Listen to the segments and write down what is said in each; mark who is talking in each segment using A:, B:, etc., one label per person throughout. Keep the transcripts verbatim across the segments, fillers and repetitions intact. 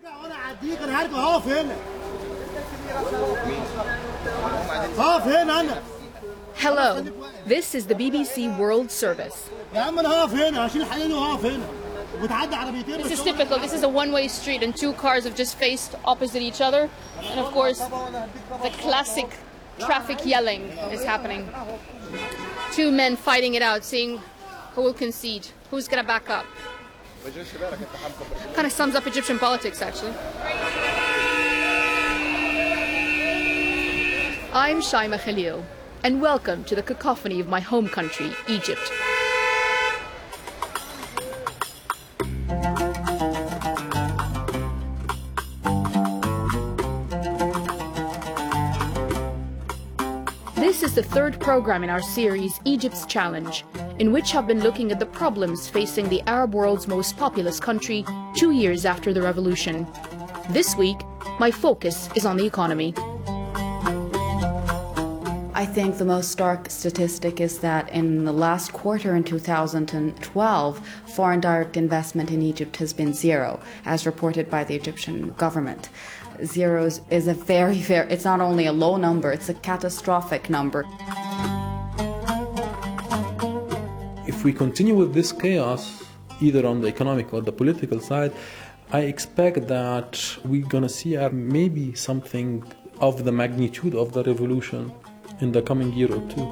A: Hello, this is the B B C World Service.
B: This is typical. This is a one-way street and two cars have just faced opposite each other. And of course, the classic traffic yelling is happening. Two men fighting it out, seeing who will concede, who's going to back up. Kind of sums up Egyptian politics, actually. I'm Shaima Khalil, and welcome to the cacophony of my home country, Egypt. This is the third program in our series, Egypt's Challenge, in which I've been looking at the problems facing the Arab world's most populous country two years after the revolution. This week, my focus is on the economy.
C: I think the most stark statistic is that in the last quarter in two thousand twelve, foreign direct investment in Egypt has been zero, as reported by the Egyptian government. Zero is a very, very, it's not only a low number, it's a catastrophic number.
D: If we continue with this chaos, either on the economic or the political side, I expect that we're going to see uh, maybe something of the magnitude of the revolution in the coming year or two.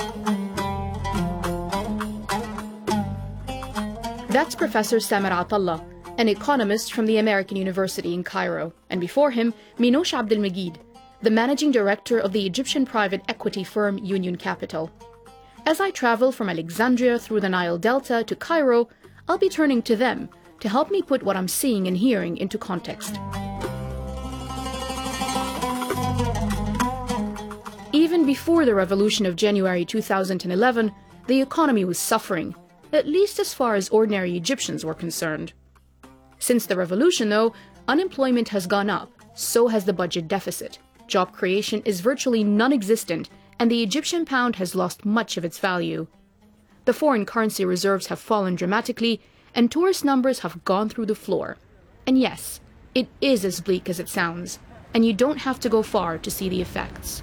A: That's Professor Samer Atallah, an economist from the American University in Cairo, and before him, Minouche Abdelmegid, the managing director of the Egyptian private equity firm Union Capital. As I travel from Alexandria through the Nile Delta to Cairo, I'll be turning to them to help me put what I'm seeing and hearing into context. Even before the revolution of January two thousand eleven, the economy was suffering, at least as far as ordinary Egyptians were concerned. Since the revolution, though, unemployment has gone up, so has the budget deficit. Job creation is virtually non-existent, and the Egyptian pound has lost much of its value. The foreign currency reserves have fallen dramatically, and tourist numbers have gone through the floor. And yes, it is as bleak as it sounds, and you don't have to go far to see the effects.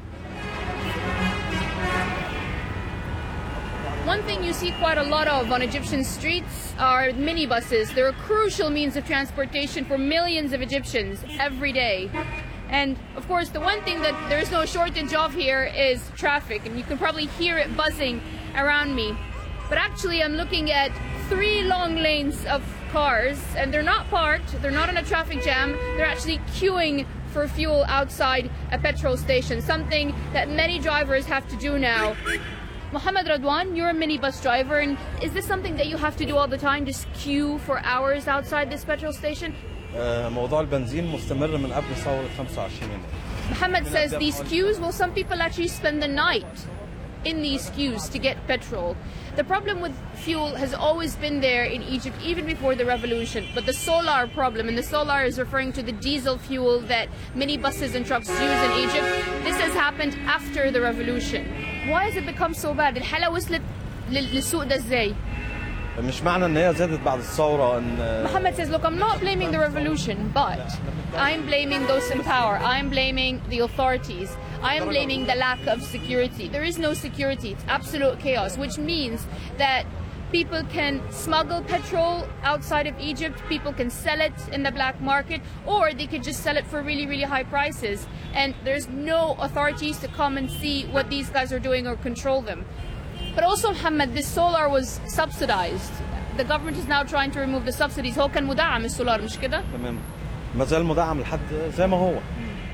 B: One thing you see quite a lot of on Egyptian streets are minibuses. They're a crucial means of transportation for millions of Egyptians every day. And of course, the one thing that there's no shortage of here is traffic, and you can probably hear it buzzing around me. But actually, I'm looking at three long lanes of cars, and they're not parked, they're not in a traffic jam, they're actually queuing for fuel outside a petrol station, something that many drivers have to do now. Mohammed Radwan, you're a minibus driver, and is this something that you have to do all the time, just queue for hours outside this petrol station?
E: موضوع البنزين مستمر من قبل ثورة خمسة وعشرين يناير.
B: Mohammed says these queues, well, some people actually spend the night in these queues to get petrol. The problem with fuel has always been there in Egypt, even before the revolution. But the solar problem, and the solar is referring to the diesel fuel that minibuses and trucks use in Egypt, this has happened after the revolution. Why has it become so bad? الحالة وصلت للسوق ده ازاي؟
E: مش معنى ان هي زادت بعد الثورة ان
B: Mohammed says, look, I'm not blaming the revolution, but I'm blaming those in power. I'm blaming the authorities. I'm blaming the lack of security. There is no security. It's absolute chaos, which means that people can smuggle petrol outside of Egypt, people can sell it in the black market, or they could just sell it for really, really high prices. And there's no authorities to come and see what these guys are doing or control them. But also, Mohammed, this solar was subsidized. The government is now trying to remove the subsidies. هو كان مدعم السولار مش كده؟
E: تمام. ما زال مدعم لحد زي ما هو.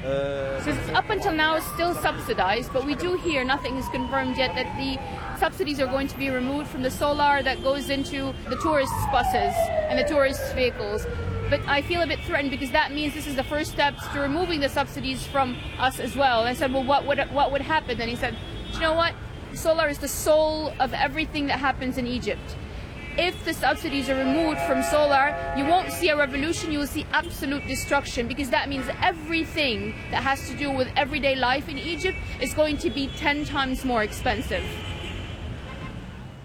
B: So up until now it's still subsidized, but we do hear, nothing is confirmed yet, that the subsidies are going to be removed from the solar that goes into the tourist buses and the tourist vehicles. But I feel a bit threatened because that means this is the first steps to removing the subsidies from us as well. And I said, well, what would, what would happen? And he said, you know what? Solar is the soul of everything that happens in Egypt. If the subsidies are removed from solar, you won't see a revolution, you will see absolute destruction, because that means everything that has to do with everyday life in Egypt is going to be ten times more expensive.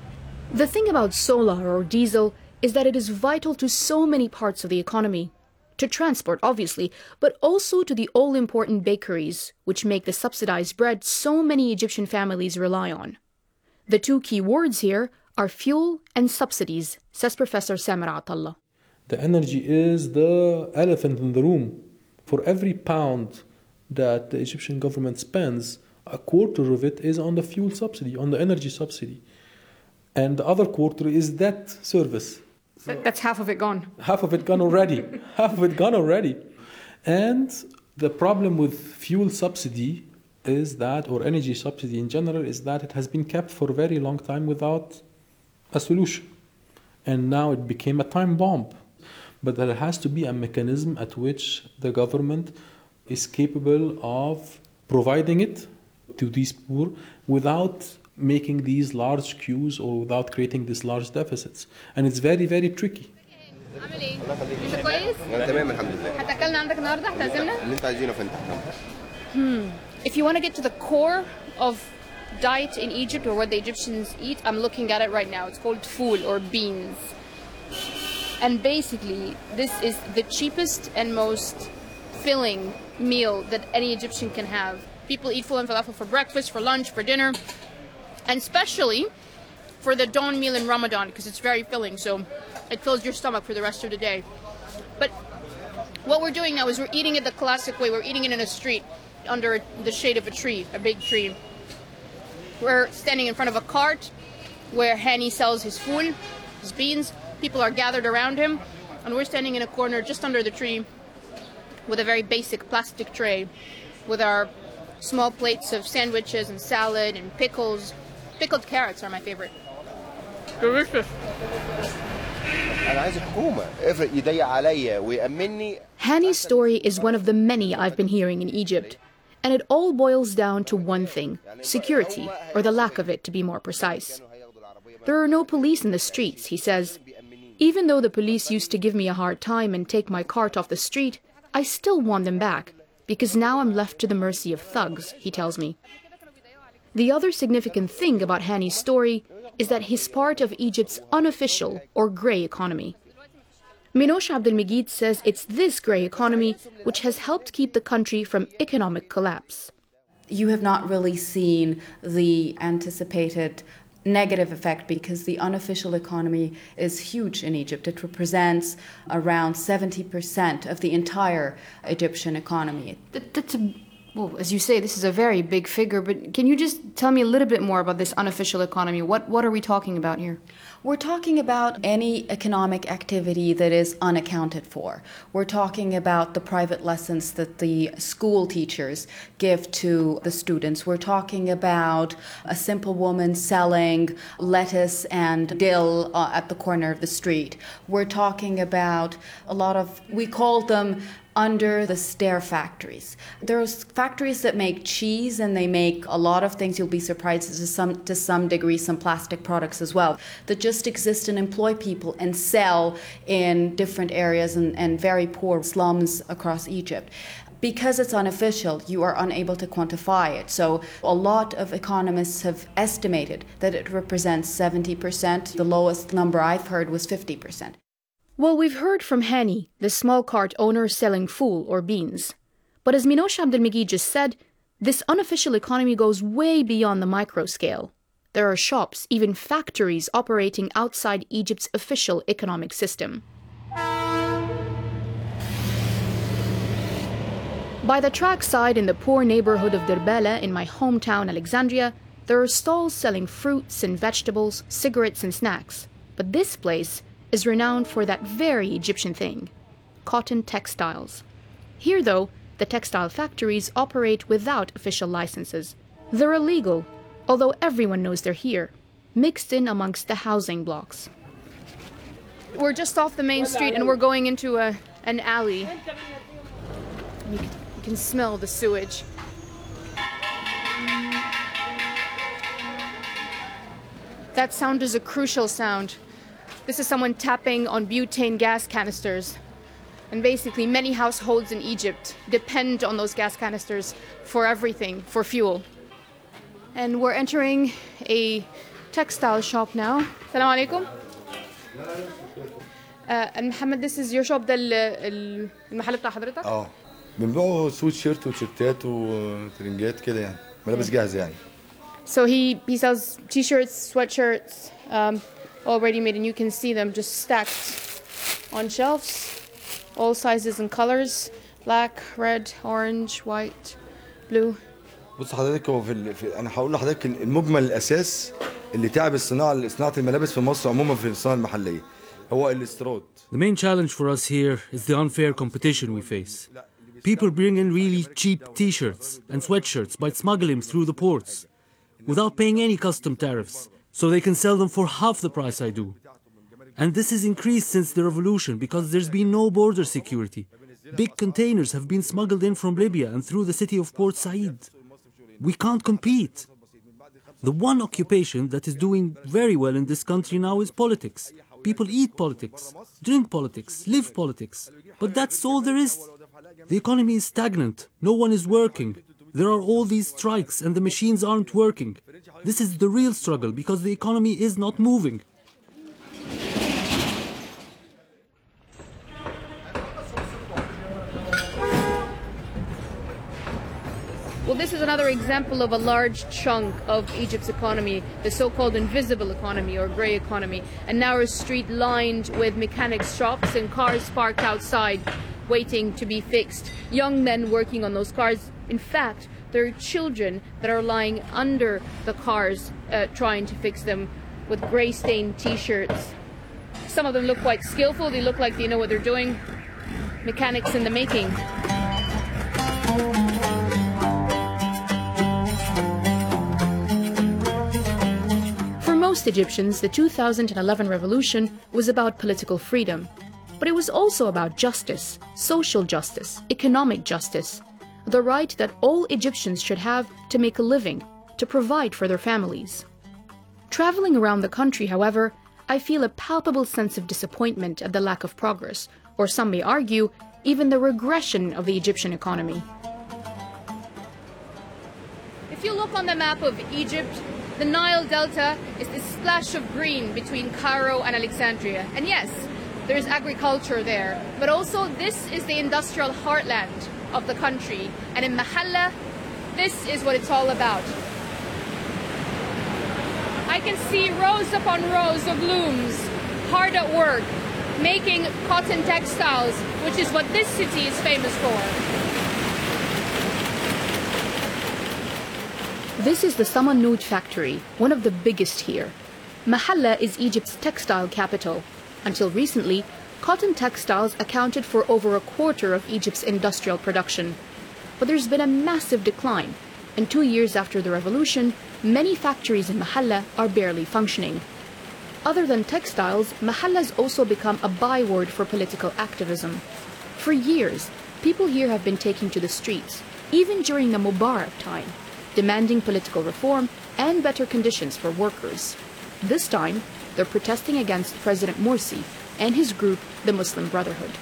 A: The thing about solar or diesel is that it is vital to so many parts of the economy. To transport, obviously, but also to the all-important bakeries, which make the subsidized bread so many Egyptian families rely on. The two key words here are fuel and subsidies, says Professor Samer Atallah.
D: The energy is the elephant in the room. For every pound that the Egyptian government spends, a quarter of it is on the fuel subsidy, on the energy subsidy. And the other quarter is debt service.
A: So that's half of it gone.
D: Half of it gone already. half of it gone already. And the problem with fuel subsidy is that, or energy subsidy in general, is that it has been kept for a very long time without a solution. And now it became a time bomb. But there has to be a mechanism at which the government is capable of providing it to these poor without making these large queues or without creating these large deficits. And it's very, very tricky.
B: Hmm. If you want to get to the core of diet in Egypt, or what the Egyptians eat, I'm looking at it right now. It's called fool, or beans. And basically, this is the cheapest and most filling meal that any Egyptian can have. People eat fool and falafel for breakfast, for lunch, for dinner, and especially for the dawn meal in Ramadan, because it's very filling, so it fills your stomach for the rest of the day. But what we're doing now is we're eating it the classic way. We're eating it in a street under the shade of a tree, a big tree. We're standing in front of a cart where Hani sells his fool, his beans. People are gathered around him, and we're standing in a corner just under the tree with a very basic plastic tray with our small plates of sandwiches and salad and pickles. Pickled carrots are my favorite. Delicious.
A: Hani's story is one of the many I've been hearing in Egypt, and it all boils down to one thing: security, or the lack of it, to be more precise. There are no police in the streets, he says. Even though the police used to give me a hard time and take my cart off the street, I still want them back, because now I'm left to the mercy of thugs, he tells me. The other significant thing about Hani's story is that he's part of Egypt's unofficial or grey economy. Minosh Abdelmegid says it's this grey economy which has helped keep the country from economic collapse.
C: You have not really seen the anticipated negative effect because the unofficial economy is huge in Egypt. It represents around seventy percent of the entire Egyptian economy.
A: That, that's a, well, as you say, this is a very big figure, but can you just tell me a little bit more about this unofficial economy? What, what are we talking about here?
C: We're talking about any economic activity that is unaccounted for. We're talking about the private lessons that the school teachers give to the students. We're talking about a simple woman selling lettuce and dill uh, at the corner of the street. We're talking about a lot of, we call them under the stair factories. There's factories that make cheese, and they make a lot of things. You'll be surprised, to some to some degree, some plastic products as well, that just exist and employ people and sell in different areas and, and very poor slums across Egypt. Because it's unofficial, you are unable to quantify it. So a lot of economists have estimated that it represents seventy percent. The lowest number I've heard was fifty percent.
A: Well, we've heard from Hani, the small cart owner selling fool or beans. But as Minosh Abdelmegid just said, this unofficial economy goes way beyond the micro scale. There are shops, even factories, operating outside Egypt's official economic system. By the trackside in the poor neighborhood of Dirbala in my hometown Alexandria, there are stalls selling fruits and vegetables, cigarettes and snacks. But this place is renowned for that very Egyptian thing: cotton textiles. Here, though, the textile factories operate without official licenses. They're illegal, although everyone knows they're here, mixed in amongst the housing blocks.
B: We're just off the main street and we're going into a, an alley. You can, you can smell the sewage. That sound is a crucial sound. This is someone tapping on butane gas canisters. And basically, many households in Egypt depend on those gas canisters for everything, for fuel. And we're entering a textile shop now. Assalamu alaikum. Uh, and Mohammed, this is your shop ده ال- ال- المحل بتاع حضرتك؟
F: اه بنبيعوا سويت شيرت وتيشيرتات وترنجات كده يعني ملابس جاهزه يعني.
B: So he, he sells t-shirts, sweatshirts, um, all ready made, and you can see them just stacked on shelves, all sizes and colors, black, red, orange, white, blue.
F: بص حضرتك هو في, ال... في انا هقول لحضرتك المجمل الاساس اللي تعب الصناعه صناعه الملابس في مصر عموما في الصناعه المحليه هو الاستيراد.
G: The main challenge for us here is the unfair competition we face. People bring in really cheap t-shirts and sweatshirts by smuggling through the ports without paying any custom tariffs, so they can sell them for half the price I do. And this has increased since the revolution because there's been no border security. Big containers have been smuggled in from Libya and through the city of Port Said. We can't compete. The one occupation that is doing very well in this country now is politics. People eat politics, drink politics, live politics. But that's all there is. The economy is stagnant. No one is working. There are all these strikes and the machines aren't working. This is the real struggle because the economy is not moving.
B: Well, this is another example of a large chunk of Egypt's economy, the so-called invisible economy or grey economy, a narrow street lined with mechanics shops and cars parked outside waiting to be fixed. Young men working on those cars. In fact, there are children that are lying under the cars uh, trying to fix them with grey stained t-shirts. Some of them look quite skillful. They look like they know what they're doing. Mechanics in the making.
A: For most Egyptians, the two thousand eleven revolution was about political freedom. But it was also about justice, social justice, economic justice, the right that all Egyptians should have to make a living, to provide for their families. Traveling around the country, however, I feel a palpable sense of disappointment at the lack of progress, or some may argue, even the regression of the Egyptian economy.
B: If you look on the map of Egypt, the Nile Delta is this splash of green between Cairo and Alexandria. And yes, there's agriculture there, but also this is the industrial heartland of the country. And in Mahalla, this is what it's all about. I can see rows upon rows of looms, hard at work, making cotton textiles, which is what this city is famous for.
A: This is the Samanoud factory, one of the biggest here. Mahalla is Egypt's textile capital. Until recently, cotton textiles accounted for over a quarter of Egypt's industrial production. But there's been a massive decline, and two years after the revolution, many factories in Mahalla are barely functioning. Other than textiles, Mahalla has also become a byword for political activism. For years, people here have been taking to the streets, even during the Mubarak time, demanding political reform and better conditions for workers. This time, they're protesting against President Morsi and his group, the Muslim Brotherhood.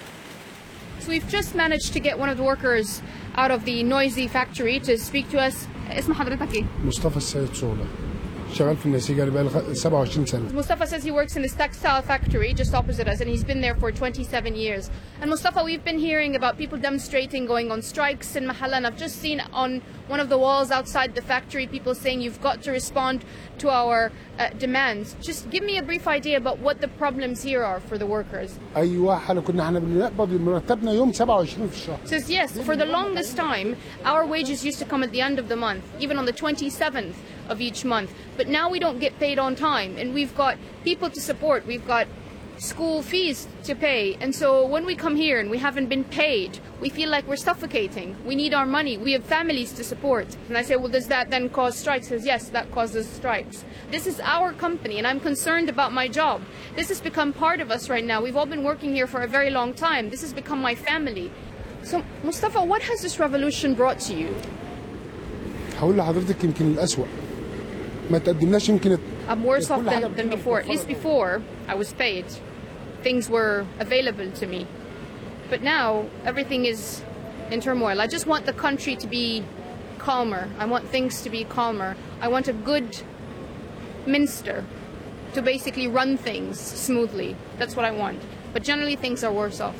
B: So we've just managed to get one of the workers out of the noisy factory to speak to us. اسم حضرتك ايه؟
H: مصطفى السيد صولة شغال في النسيج بقالي سبعة وعشرين سنة.
B: Mustafa says he works in this textile factory just opposite us, and he's been there for twenty-seven years. And Mustafa, we've been hearing about people demonstrating, going on strikes in Mahalla, and I've just seen on one of the walls outside the factory people saying you've got to respond to our uh, demands. Just give me a brief idea about what the problems here are for the workers.
H: أيوة حالا كنا احنا بنقبض مرتبنا يوم سبعة وعشرين في الشهر.
B: Says yes, for the longest time our wages used to come at the end of the month, even on the twenty-seventh of each month. But now we don't get paid on time, and we've got people to support, we've got school fees to pay, and so when we come here and we haven't been paid, we feel like we're suffocating. We need our money. We have families to support. And I say, well, does that then cause strikes? He says, yes, that causes strikes. This is our company, and I'm concerned about my job. This has become part of us right now. We've all been working here for a very long time. This has become my family. So, Mustafa, what has this revolution brought to you?
H: هقول لحضرتك يمكن الأسوأ. ما تقدمناش يمكن.
B: I'm worse off than, than before. At least before, I was paid. Things were available to me. But now, everything is in turmoil. I just want the country to be calmer. I want things to be calmer. I want a good minister to basically run things smoothly. That's what I want. but generally things are worse off.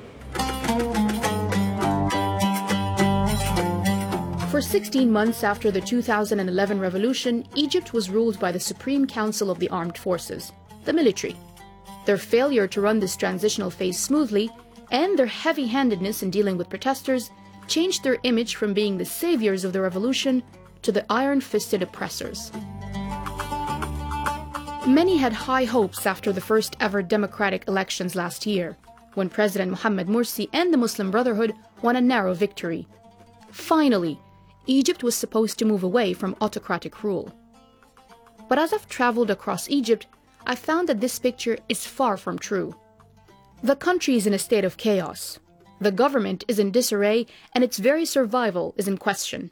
A: For sixteen months after the two thousand eleven revolution, Egypt was ruled by the Supreme Council of the Armed Forces, the military. Their failure to run this transitional phase smoothly and their heavy-handedness in dealing with protesters changed their image from being the saviors of the revolution to the iron-fisted oppressors. Many had high hopes after the first ever democratic elections last year, when President Mohamed Morsi and the Muslim Brotherhood won a narrow victory. Finally, Egypt was supposed to move away from autocratic rule. But as I've traveled across Egypt, I found that this picture is far from true. The country is in a state of chaos. The government is in disarray, and its very survival is in question.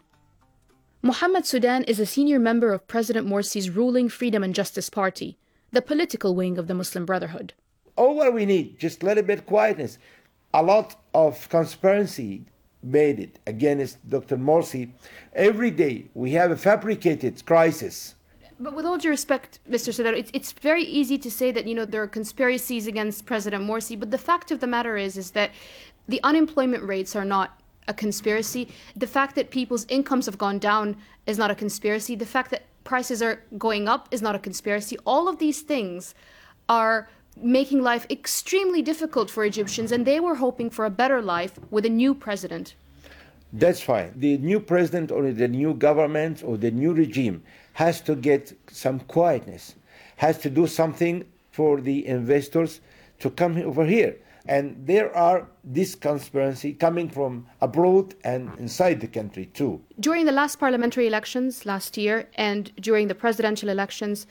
A: Mohammed Sudan is a senior member of President Morsi's ruling Freedom and Justice Party, the political wing of the Muslim Brotherhood.
I: All what we need, just a little bit quietness. A lot of conspiracy made it against Doctor Morsi. Every day we have a fabricated crisis.
B: But with all due respect, Mister Sudan, it's, it's very easy to say that, you know, there are conspiracies against President Morsi, but the fact of the matter is, is that the unemployment rates are not a conspiracy. The fact that people's incomes have gone down is not a conspiracy. The fact that prices are going up is not a conspiracy. All of these things are making life extremely difficult for Egyptians, and they were hoping for a better life with a new president.
I: That's fine. The new president or the new government or the new regime has to get some quietness, has to do something for the investors to come over here. And there are this conspiracy coming from abroad and inside the country too.
B: During the last parliamentary elections last year and during the presidential elections,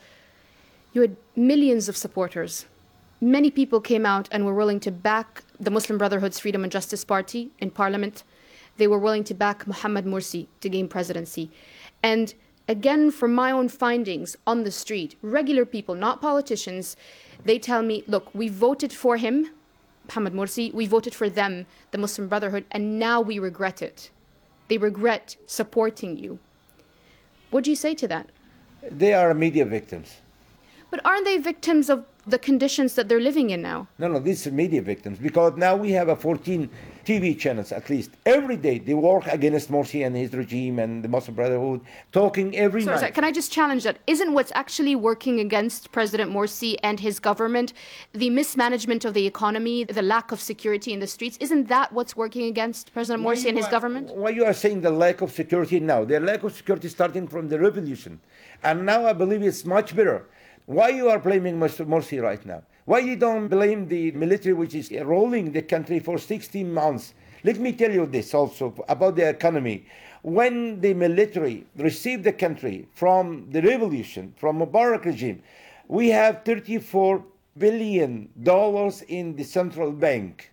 B: you had millions of supporters. Many people came out and were willing to back the Muslim Brotherhood's Freedom and Justice Party in parliament. They were willing to back Mohamed Morsi to gain presidency. And again, from my own findings on the street, regular people, not politicians, they tell me, look, we voted for him, Mohamed Morsi, we voted for them, the Muslim Brotherhood, and now we regret it. They regret supporting you. What do you say to that?
I: They are media victims.
B: But aren't they victims of the conditions that they're living in now?
I: No, no, these are media victims, because now we have a fourteen T V channels at least. Every day they work against Morsi and his regime and the Muslim Brotherhood, talking every
B: sorry,
I: night.
B: Sorry, can I just challenge that? Isn't what's actually working against President Morsi and his government the mismanagement of the economy, the lack of security in the streets? Isn't that what's working against President Morsi and his
I: why,
B: government?
I: Why you are saying the lack of security now? The lack of security starting from the revolution. And now I believe it's much better. Why you are blaming Mister Morsi right now? Why you don't blame the military which is ruling the country for sixteen months? Let me tell you this also about the economy. When the military received the country from the revolution, from Mubarak regime, we have thirty-four billion dollars in the central bank.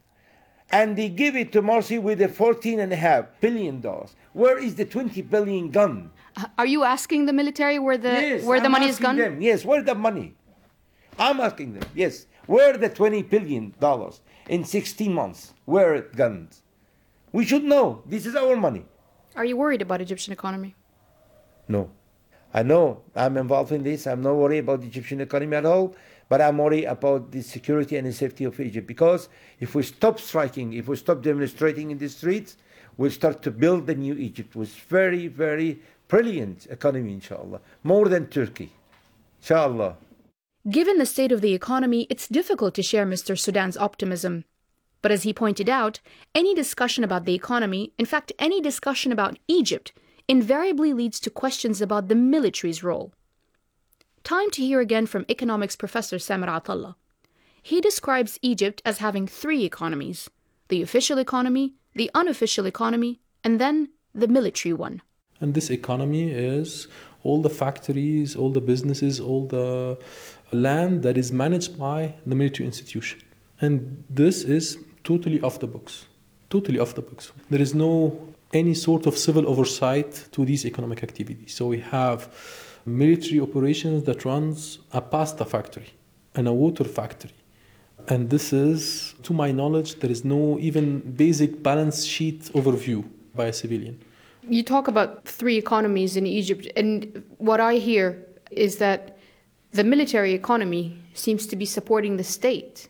I: And they give it to Morsi with a fourteen and a half billion dollars. Where is the twenty billion gone?
B: Are you asking the military where the
I: yes,
B: where the
I: I'm
B: money is gone?
I: Them, yes, where the money? I'm asking them. Yes, where the twenty billion dollars in sixteen months? Where it gone? We should know. This is our money.
B: Are you worried about Egyptian economy?
I: No, I know I'm involved in this. I'm not worried about the Egyptian economy at all. But I'm worried about the security and the safety of Egypt, because if we stop striking, if we stop demonstrating in the streets, we'll start to build the new Egypt with very, very brilliant economy, inshallah, more than Turkey, inshallah.
A: Given the state of the economy, it's difficult to share Mister Sudan's optimism. But as he pointed out, any discussion about the economy, in fact, any discussion about Egypt, invariably leads to questions about the military's role. Time to hear again from economics professor Samer Atallah. He describes Egypt as having three economies: the official economy, the unofficial economy, and then the military one.
D: And this economy is all the factories, all the businesses, all the land that is managed by the military institution. And this is totally off the books, totally off the books. There is no any sort of civil oversight to these economic activities. So we have military operations that runs a pasta factory and a water factory. And this is, to my knowledge, there is no even basic balance sheet overview by a civilian.
B: You talk about three economies in Egypt, and what I hear is that the military economy seems to be supporting the state.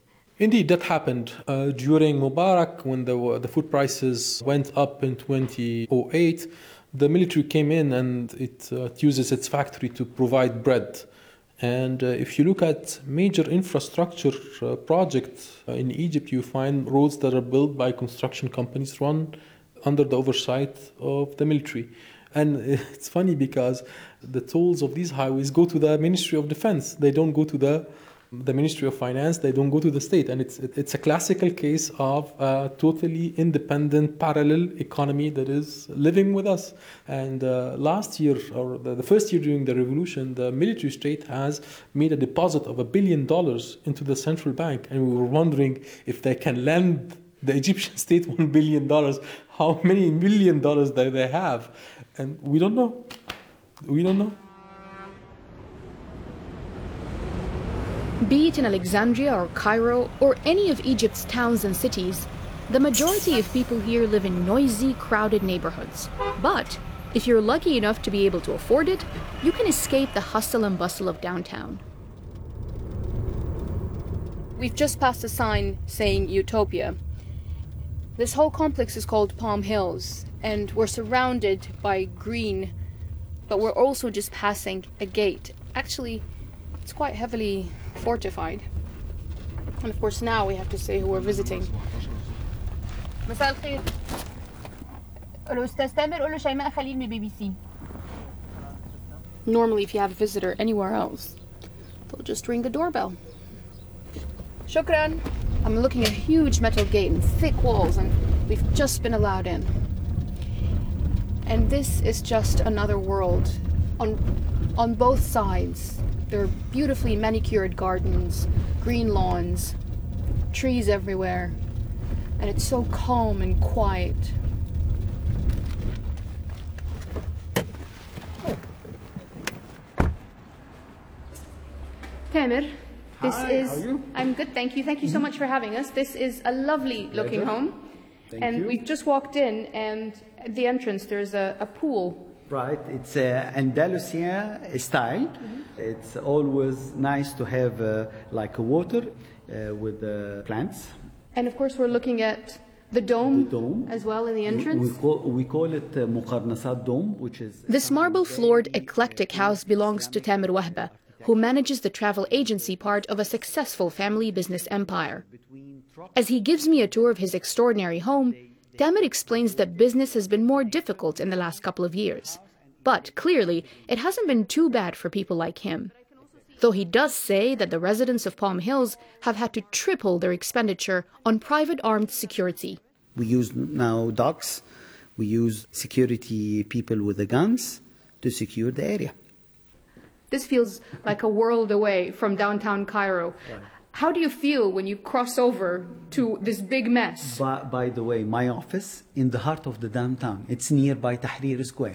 D: Indeed, that happened uh, during Mubarak when the, the food prices went up in two thousand eight. The military came in and it, uh, it uses its factory to provide bread. And uh, if you look at major infrastructure uh, projects uh, in Egypt, you find roads that are built by construction companies run under the oversight of the military. And it's funny because the tolls of these highways go to the Ministry of Defense. They don't go to the the Ministry of Finance, they don't go to the state. And it's it's a classical case of a totally independent, parallel economy that is living with us. And uh, last year, or the, the first year during the revolution, the military state has made a deposit of a billion dollars into the central bank. And we were wondering if they can lend the Egyptian state one billion dollars, how many million dollars do they have? And we don't know. We don't know.
A: Be it in Alexandria or Cairo or any of Egypt's towns and cities, the majority of people here live in noisy, crowded neighborhoods. But if you're lucky enough to be able to afford it, you can escape the hustle and bustle of downtown. We've just passed a sign saying Utopia. This whole complex is called Palm Hills, and we're surrounded by green, but we're also just passing a gate. Actually, it's quite heavily fortified. And of course now we have to say who we're visiting.
B: مساء الخير. الأستاذ تامر قول له شيماء خليل من بي بي سي.
A: Normally if you have a visitor anywhere else, they'll just ring the doorbell.
B: شكرا.
A: I'm looking at a huge metal gate and thick walls, and we've just been allowed in. And this is just another world. On, on both sides, there are beautifully manicured gardens, green lawns, trees everywhere, and it's so calm and quiet. Tamer, this
J: Hi,
A: is...
J: how are you?
A: I'm good, thank you. Thank you so much for having us. This is a lovely looking
J: Pleasure.
A: home.
J: Thank
A: and
J: you.
A: we've just walked in, and at the entrance there's a, a pool.
J: Right, it's uh, Andalusia style. It's always nice to have uh, like a water uh, with the plants.
A: And of course we're looking at the dome,
J: The dome.
A: as well in the
J: We,
A: entrance.
J: we, call, we call it uh, Muqarnasat Dome, which is...
A: This marble-floored, eclectic house belongs to Tamer Wahba, who manages the travel agency part of a successful family business empire. As he gives me a tour of his extraordinary home, Tamer explains that business has been more difficult in the last couple of years. But clearly, it hasn't been too bad for people like him. Though he does say that the residents of Palm Hills have had to triple their expenditure on private armed security.
J: We use now dogs, we use security people with the guns to secure the area.
A: This feels like a world away from downtown Cairo. How do you feel when you cross over to this big mess?
J: By, by the way, my office in the heart of the downtown, it's nearby Tahrir Square.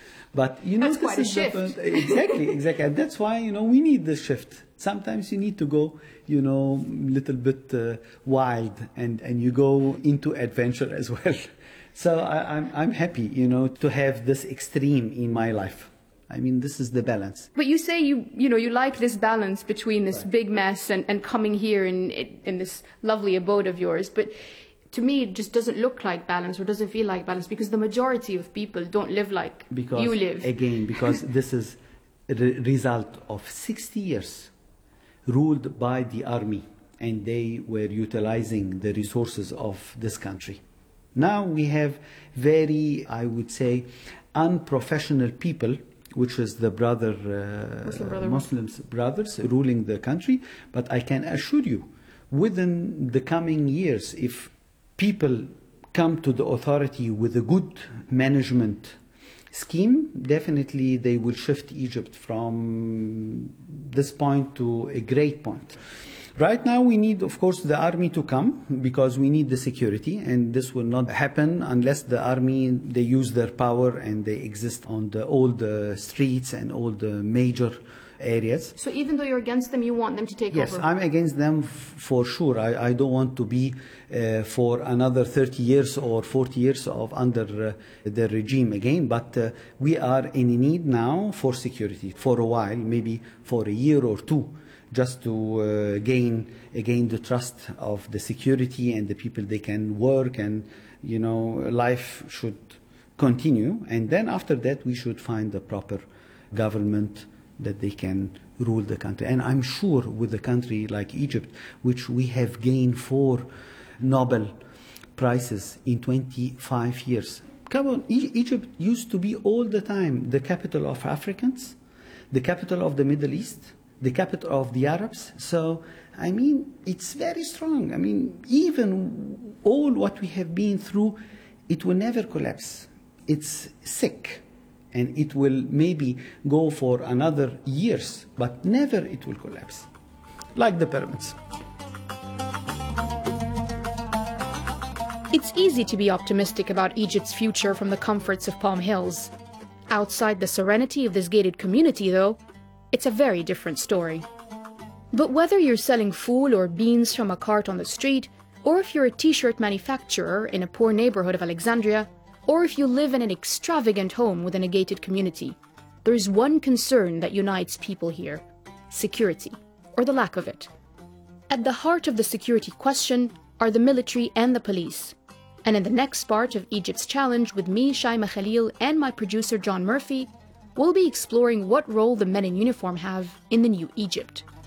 J: But you know,
A: That's quite a
J: this is
A: shift.
J: different. Exactly, exactly. And that's why, you know, we need this shift. Sometimes you need to go, you know, a little bit uh, wild, and, and you go into adventure as well. So I, I'm, I'm happy, you know, to have this extreme in my life. I mean, this is the balance.
A: But you say you, you know, you like this balance between this big mess and, and coming here in, in this lovely abode of yours. But to me, it just doesn't look like balance or doesn't feel like balance, because the majority of people don't live like
J: Because,
A: you live.
J: Again, because this is a re- result of sixty years ruled by the army, and they were utilizing the resources of this country. Now we have very, I would say, unprofessional people, which is the brother, uh,
A: Muslim brother.
J: Muslims brothers ruling the country. But I can assure you, within the coming years, if people come to the authority with a good management scheme, definitely they will shift Egypt from this point to a great point. Right now we need, of course, the army to come, because we need the security, and this will not happen unless the army, they use their power and they exist on the, all the streets and all the major areas.
A: So even though you're against them, you want them to take
J: Yes,
A: over?
J: I'm against them f- for sure. I, I don't want to be uh, for another thirty years or forty years of under uh, the regime again, but uh, we are in need now for security for a while, maybe for a year or two. just to uh, gain again the trust of the security and the people they can work, and you know life should continue. And then after that we should find a proper government that they can rule the country. And I'm sure with a country like Egypt, which we have gained four Nobel Prizes in twenty-five years. Come on, e- Egypt used to be all the time the capital of Africans, the capital of the Middle East, the capital of the Arabs. So, I mean, it's very strong. I mean, even all what we have been through, it will never collapse. It's sick, and it will maybe go for another years, but never it will collapse, like the pyramids.
A: It's easy to be optimistic about Egypt's future from the comforts of Palm Hills. Outside the serenity of this gated community, though, it's a very different story. But whether you're selling food or beans from a cart on the street, or if you're a t-shirt manufacturer in a poor neighborhood of Alexandria, or if you live in an extravagant home within a gated community, there is one concern that unites people here: security, or the lack of it. At the heart of the security question are the military and the police. And in the next part of Egypt's Challenge with me, Shaima Khalil, and my producer John Murphy, we'll be exploring what role the men in uniform have in the new Egypt.